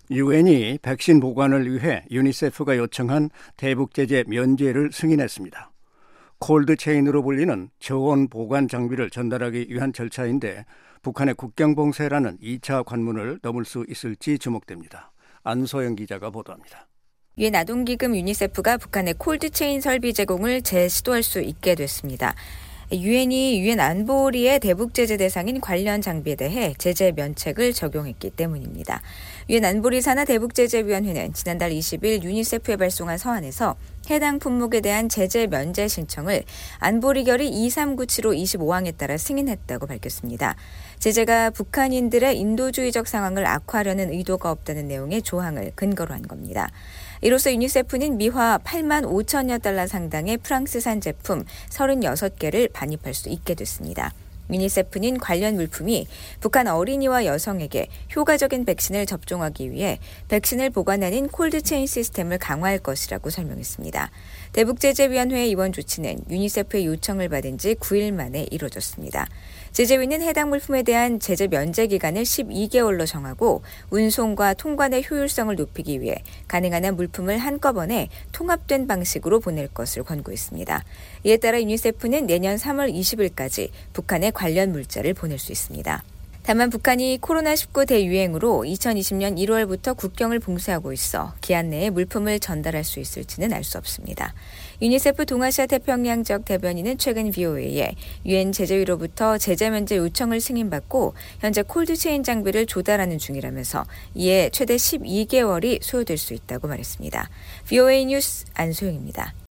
유엔이 백신 보관을 위해 유니세프가 요청한 대북 제재 면제를 승인했습니다. 콜드체인으로 불리는 저온 보관 장비를 전달하기 위한 절차인데 북한의 국경 봉쇄라는 2차 관문을 넘을 수 있을지 주목됩니다. 안소영 기자가 보도합니다. 유엔 아동기금 유니세프가 북한의 콜드체인 설비 제공을 재시도할 수 있게 됐습니다. 유엔이 유엔 안보리의 대북 제재 대상인 관련 장비에 대해 제재 면책을 적용했기 때문입니다. 유엔 안보리 산하 대북제재위원회는 지난달 20일 유니세프에 발송한 서한에서 해당 품목에 대한 제재 면제 신청을 안보리 결의 2397호 25항에 따라 승인했다고 밝혔습니다. 제재가 북한인들의 인도주의적 상황을 악화하려는 의도가 없다는 내용의 조항을 근거로 한 겁니다. 이로써 유니세프는 미화 8만 5천여 달러 상당의 프랑스산 제품 36개를 반입할 수 있게 됐습니다. 유니세프는 관련 물품이 북한 어린이와 여성에게 효과적인 백신을 접종하기 위해 백신을 보관하는 콜드체인 시스템을 강화할 것이라고 설명했습니다. 대북제재위원회의 이번 조치는 유니세프의 요청을 받은 지 9일 만에 이루어졌습니다. 제재위는 해당 물품에 대한 제재 면제 기간을 12개월로 정하고 운송과 통관의 효율성을 높이기 위해 가능한 한 물품을 한꺼번에 통합된 방식으로 보낼 것을 권고했습니다. 이에 따라 유니세프는 내년 3월 20일까지 북한에 관련 물자를 보낼 수 있습니다. 다만 북한이 코로나19 대유행으로 2020년 1월부터 국경을 봉쇄하고 있어 기한 내에 물품을 전달할 수 있을지는 알 수 없습니다. 유니세프 동아시아 태평양 지역 대변인은 최근 VOA에 유엔 제재위로부터 제재 면제 요청을 승인받고 현재 콜드체인 장비를 조달하는 중이라면서 이에 최대 12개월이 소요될 수 있다고 말했습니다. VOA 뉴스 안소영입니다.